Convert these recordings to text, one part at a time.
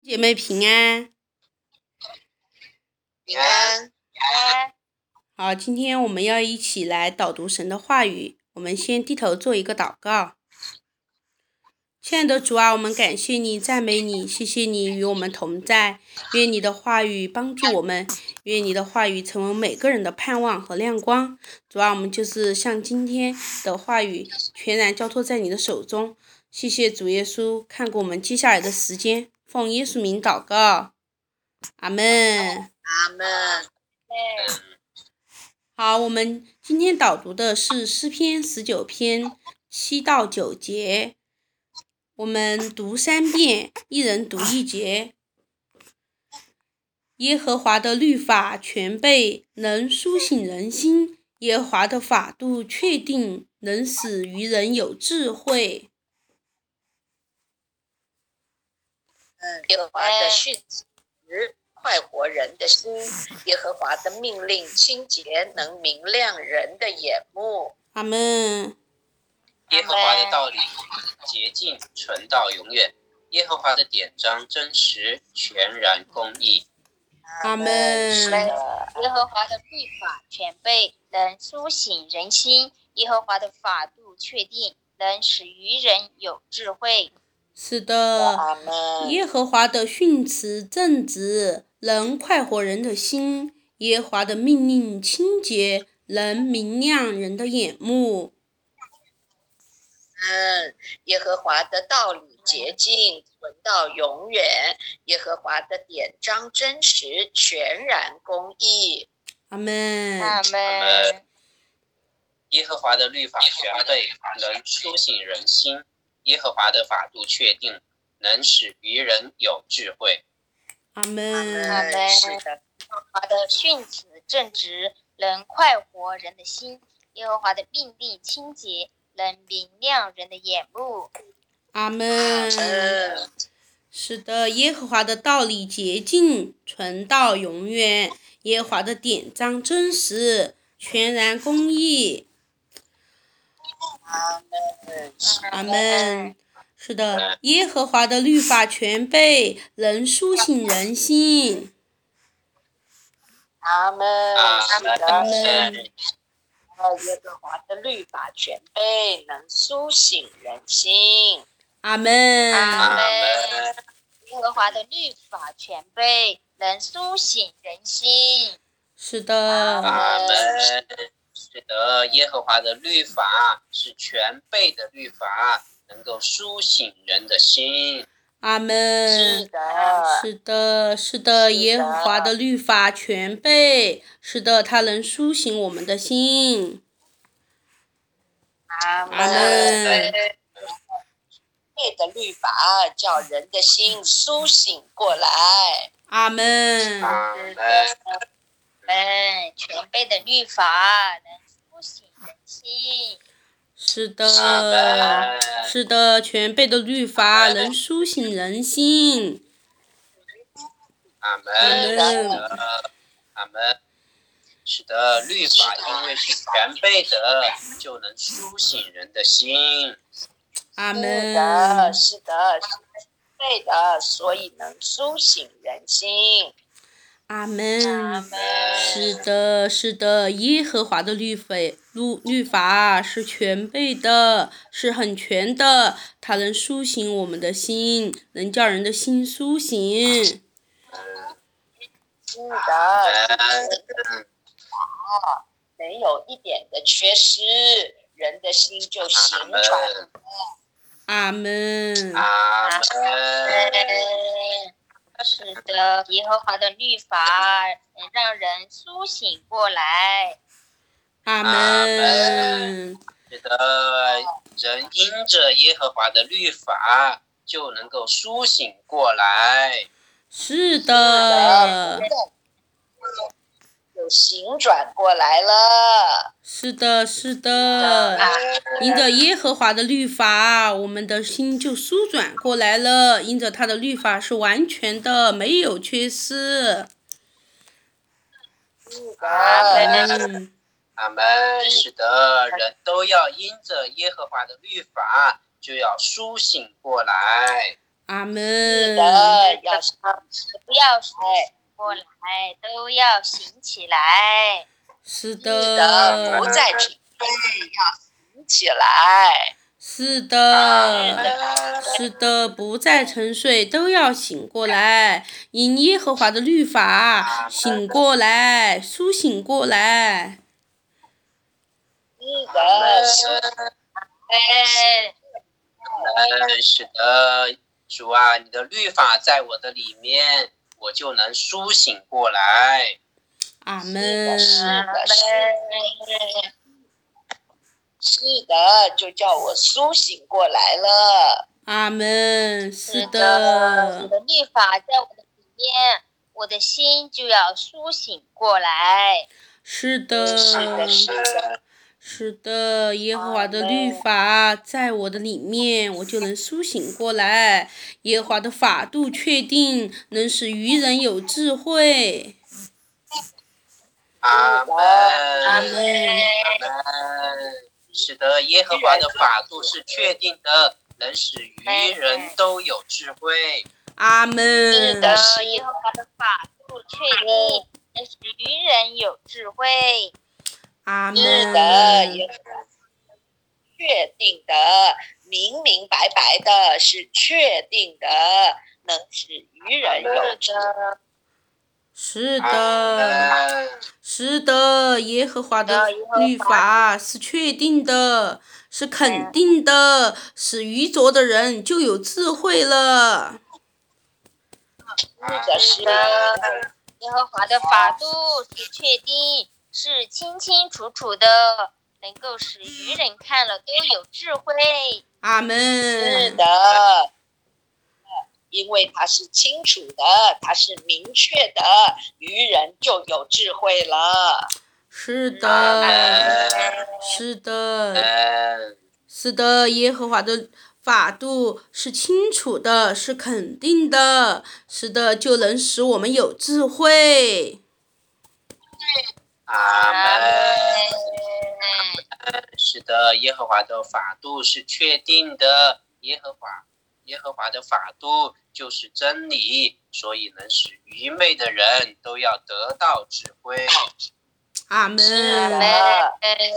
姐妹平安。 平安。 好，今天我们要一起来导读神的话语。我们先低头做一个祷告。亲爱的主啊，我们感谢你，赞美你，谢谢你与我们同在。愿你的话语帮助我们，愿你的话语成为每个人的盼望和亮光。主啊，我们就是像今天的话语全然交托在你的手中。谢谢主耶稣，看过我们接下来的时间，奉耶稣名祷告，阿们。 阿们。 好，我们今天导读的是诗篇19篇7到9节，我们读3遍，一人读1节。耶和华的律法全备，能苏醒人心；耶和华的法度确定，能使愚人有智慧。 耶和华的训词快活人的心，耶和华的命令清洁，能明亮人的眼目。 阿们。 耶和华的道理洁净，存到永远。耶和华的典章真实，全然公义。 阿们。 耶和华的律法全备，能苏醒人心；耶和华的法度确定，能使愚人有智慧。 是的，耶和华的训词正直，能快活人的心；耶和华的命令清洁，能明亮人的眼目。 耶和华的道理洁净，存到永远。耶和华的典章真实，全然公义。 阿们。 阿们。 耶和华的律法全备，能苏醒人心；耶和华的法度确定，能使愚人有智慧。 阿们。 阿们。耶和华的训词正直，能快活人的心；耶和华的命令清洁，能明亮人的眼目。 阿们。是的，耶和华的道理洁净，存到永远；耶和华的典章真实，全然公义。阿们。是的，耶和华的律法全备，能苏醒人心。 阿们。 阿们。 耶和华的律法全备，能苏醒人心。 阿们。 阿们。耶和华的律法全备，能苏醒人心。 是的。 阿们。是的，耶和华的律法是全备的律法，能够苏醒人的心。 阿们。 是的。 是的，是的，耶和华的律法全备，是的，它能苏醒我们的心。 阿们。 备的律法叫人的心苏醒过来。 阿们。 阿们。 全备的律法能苏醒人心。 是的，是的，全备的律法能苏醒人心。 阿们。阿们。是的，律法因为是全备的，就能苏醒人的心。 阿们。 是的，是全备的，所以能苏醒人心。 阿们。是的，是的，耶和华的律法是全备的，是很全的，它能苏醒我们的心，能叫人的心苏醒。 是的，没有一点的缺失，人的心就醒转。 阿们。 阿们。 是的，耶和华的律法能让人苏醒过来。 阿们。 是的，人因着耶和华的律法就能够苏醒过来。 是的。 有醒转过来了。 是的，是的，因着耶和华的律法，我们的心就苏转过来了。因着他的律法是完全的，没有缺失。 阿们。阿们。是的，人都要因着耶和华的律法，就要苏醒过来。 阿门。 是的， 不要睡过来，都要醒起来。 是是的，不的， 再沉睡，要醒起来。 是的，是的，不再沉睡，都要醒过来，因耶和华的律法醒过来，苏醒过来。 是的，是的， 哎， 是的，主啊，你的律法在我的里面，我就能苏醒过来。 阿门。 是的，是的，就叫我苏醒过来了。 阿门。是你的， 的律法在我的里面，我的心就要苏醒过来。 是的， 是的，是的， 是的，耶和华的律法在我的里面，我就能苏醒过来。耶和华的法度确定，能使愚人有智慧。 阿门， 阿门。 阿门。是的，耶和华的法度是确定的，能使愚人都有智慧。 阿是门。 的，耶和华的法度确定，能使愚人有智慧。 阿是的， 门。 也确定的，明明白白的，是确定的，能使愚人有智慧。 是阿的， 门， 是的，耶和华的律法是确定的，是肯定的，使愚拙的人就有智慧了。 是的，是是的， 的，耶和华的法度是确定，是清清楚楚的，能够使愚人看了都有智慧。 阿是门。 的，因为它是清楚的，它是明确的，愚人就有智慧了。 是阿的， 门， 是的， 嗯， 是的，耶和华的法度是清楚的，是肯定的，是的，就能使我们有智慧。 阿门。 门。 是的，耶和华的法度是确定的，耶和华的法度就是真理，所以能使愚昧的人都要得到智慧。 阿是门。 的，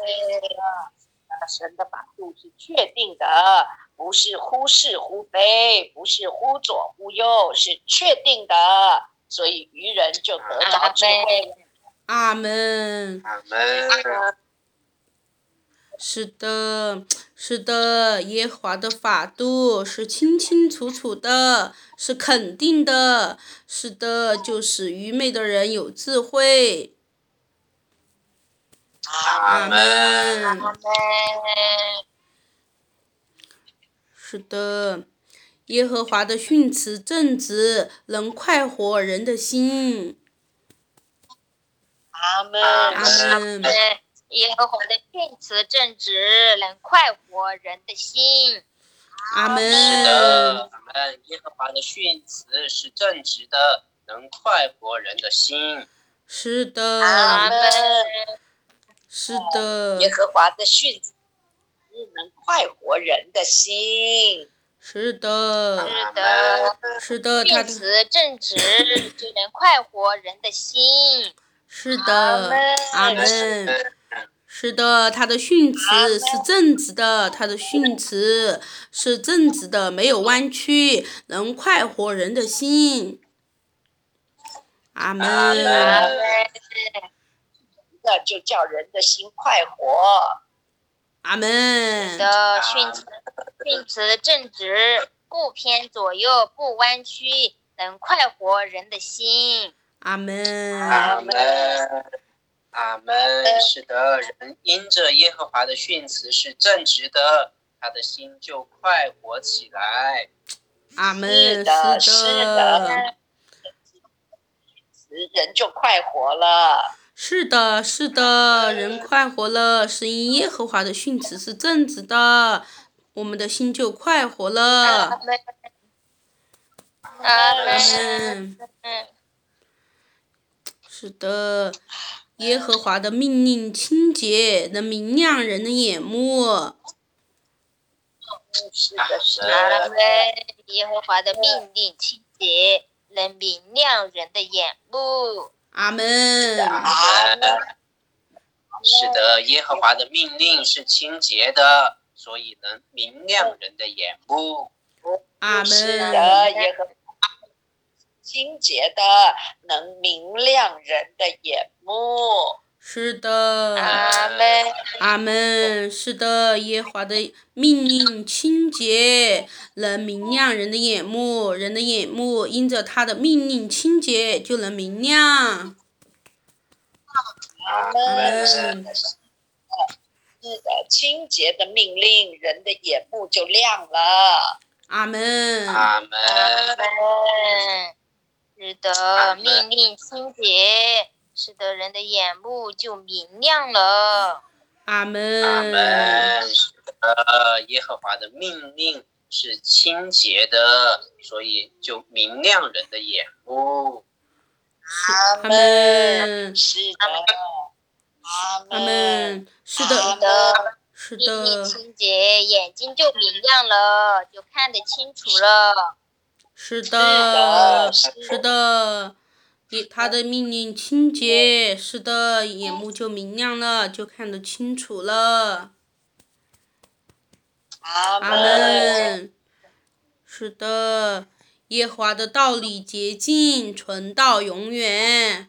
神的法度是确定的，不是忽是忽非，不是忽左忽右，是确定的，所以愚人就得着智慧。 阿门。 阿门。 是的，是的，耶和华的法度是清清楚楚的，是肯定的，是的，就使愚昧的人有智慧。阿门。是的，耶和华的训词正直，能快活人的心。 阿门。 阿门。 耶和华的训词正直，能快活人的心。 阿门。 是的，阿门。耶和华的训词是正直的，能快活人的心。 是的。 阿门。 是的。 耶和华的训词能快活人的心。 是的。 是的， 是的，他的训词正直就能快活人的心。 是的，阿门。是的，他的训词是正直的，他的训词是正直的，没有弯曲，能快活人的心。阿门。 那就叫人的心快活。 阿门。 的训词正直，不偏左右，不弯曲，能快活人的心。 阿门。 阿门。阿门。是的，人因着耶和华的训词是正直的，他的心就快活起来。 阿门。 是的，是的，人就快活了。 是的，是的，人快活了，是因耶和华的训词是正直的，我们的心就快活了。 阿门。是的，耶和华的命令清洁，能明亮人的眼目。 是的，是阿的。 门。耶和华的命令清洁，能明亮人的眼目。 阿门。 阿门。 是的，耶和华的命令是清洁的，所以能明亮人的眼目。 阿是门。 的，耶和华清洁的，能明亮人的眼目。 是的。 阿门。 阿门。是的，耶和华的命令清洁，能明亮人的眼目，人的眼目因着他的命令清洁就能明亮。 阿阿门。 门。 是的，清洁的命令，人的眼目就亮了。 阿门。 阿门。 阿门。是的，命令清洁，使得人的眼目就明亮了。 阿门。 阿门。是的，耶和华的命令是清洁的，所以就明亮人的眼目。 阿门。 是的，阿阿门。 门。是阿的。 门。 是命令的。 清洁，眼睛就明亮了，就看得清楚了。 是是的。 的， 是的。他的命令清洁，是的，眼目就明亮了，就看得清楚了。阿阿门。 门。是的，耶和华的道理洁净，存到永远。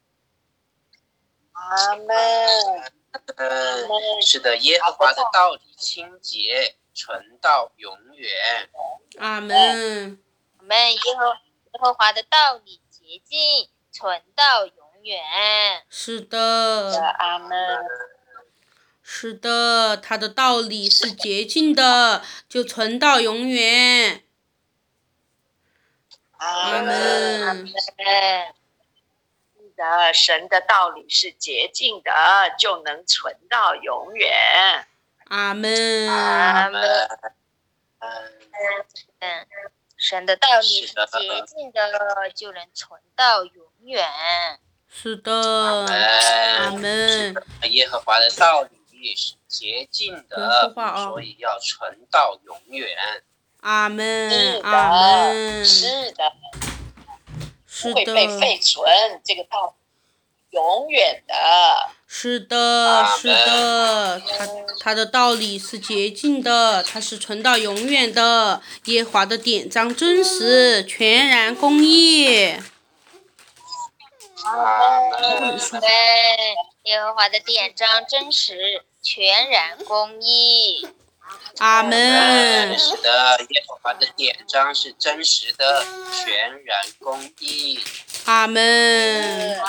阿门。 是的，耶和华的道理清洁，存到永远。 阿门。 我们耶和华的道理洁净，存到永远。 是的。 阿门。 是的，他的道理是洁净的，就存到永远。阿门。 是的，神的道理是洁净的，就能存到永远。 阿门。 阿门。神的道理是洁净的，就能存到永远。 是的。阿门。 耶和华的道理是洁净的，所以要存到永远。 阿门。 阿阿门。 是的。 是的。 会被废存，这个道永远的。 是的。是的。他的道理是洁净的，他是存到永远的。耶和华的典章真实，全然公义。 阿门。 耶和华的典章真实，全然公义。 阿门。 是的，耶和华的典章是真实的，全然公义。 阿门。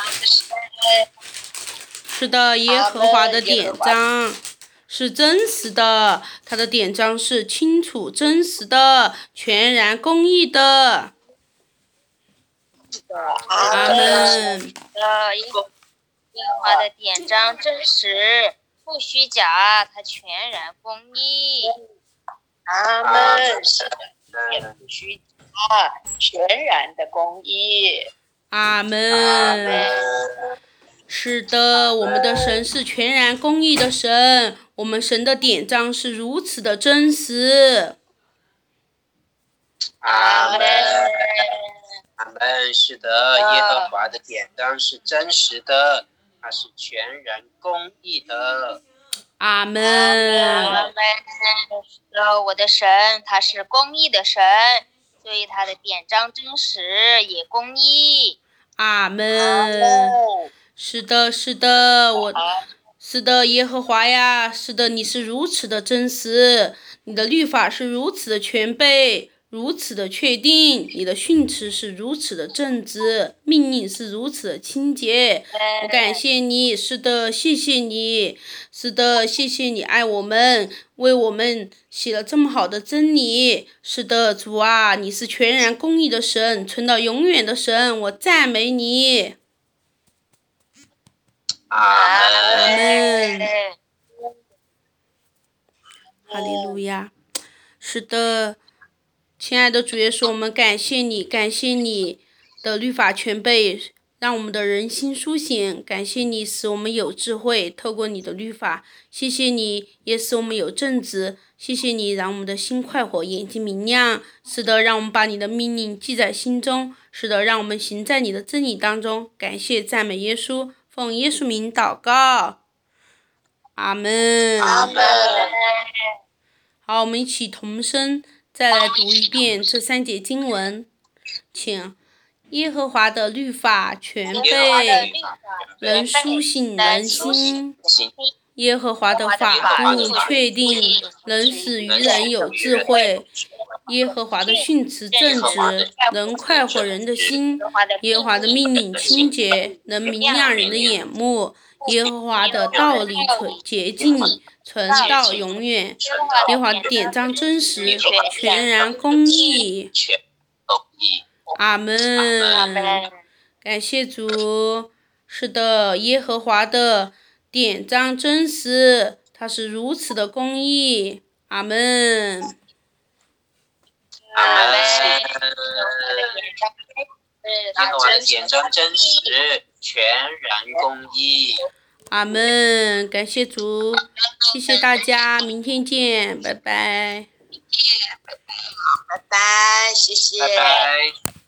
是的，耶和华的典章是真实的，他的典章是清楚真实的，全然公义的。阿门。 耶和华的典章真实，不虚假，它全然公义。 阿门。是的，也不虚假，全然的公义。 阿门。是的，我们的神是全然公义的神，我们神的典章是如此的真实。 阿门。阿门。是的，耶和华的典章是真实的，它是全然公义的。 阿门。 阿门。我的神他是公义的神，所以他的典章真实也公义。 阿门。是的，是的，是的，耶和华呀，是的，你是如此的真实，你的律法是如此的全备，如此的确定，你的训词是如此的正直，命令是如此的清洁。我感谢你，是的，谢谢你，是的，谢谢你爱我们，为我们写了这么好的真理。是的，主啊，你是全然公义的神，存到永远的神，我赞美你。 阿门。哈利路亚。是的，亲爱的主耶稣，我们感谢你，感谢你的律法全备， 让我们的人心苏醒。感谢你使我们有智慧，透过你的律法。谢谢你，也使我们有正直。谢谢你，让我们的心快活，眼睛明亮。是的，让我们把你的命令记在心中。是的，让我们行在你的真理当中。感谢赞美耶稣，奉耶稣名祷告，阿门。 阿门。 好，我们一起同声再来读一遍这3节经文，请。耶和华的律法全备，能苏醒人心。耶和华的法度确定，能使愚人有智慧。耶和华的训词正直，能快活人的心。耶和华的命令清洁，能明亮人的眼目。耶和华的道理洁净，存到永远。耶和华的典章真实，全然公义。阿门。感谢主。是的，耶和华的典章真实，它是如此的公义。阿门。 阿门。耶和华的典章真实，全然公义。 阿门。感谢主，谢谢大家，明天见，拜拜。 拜拜，谢谢。 拜拜。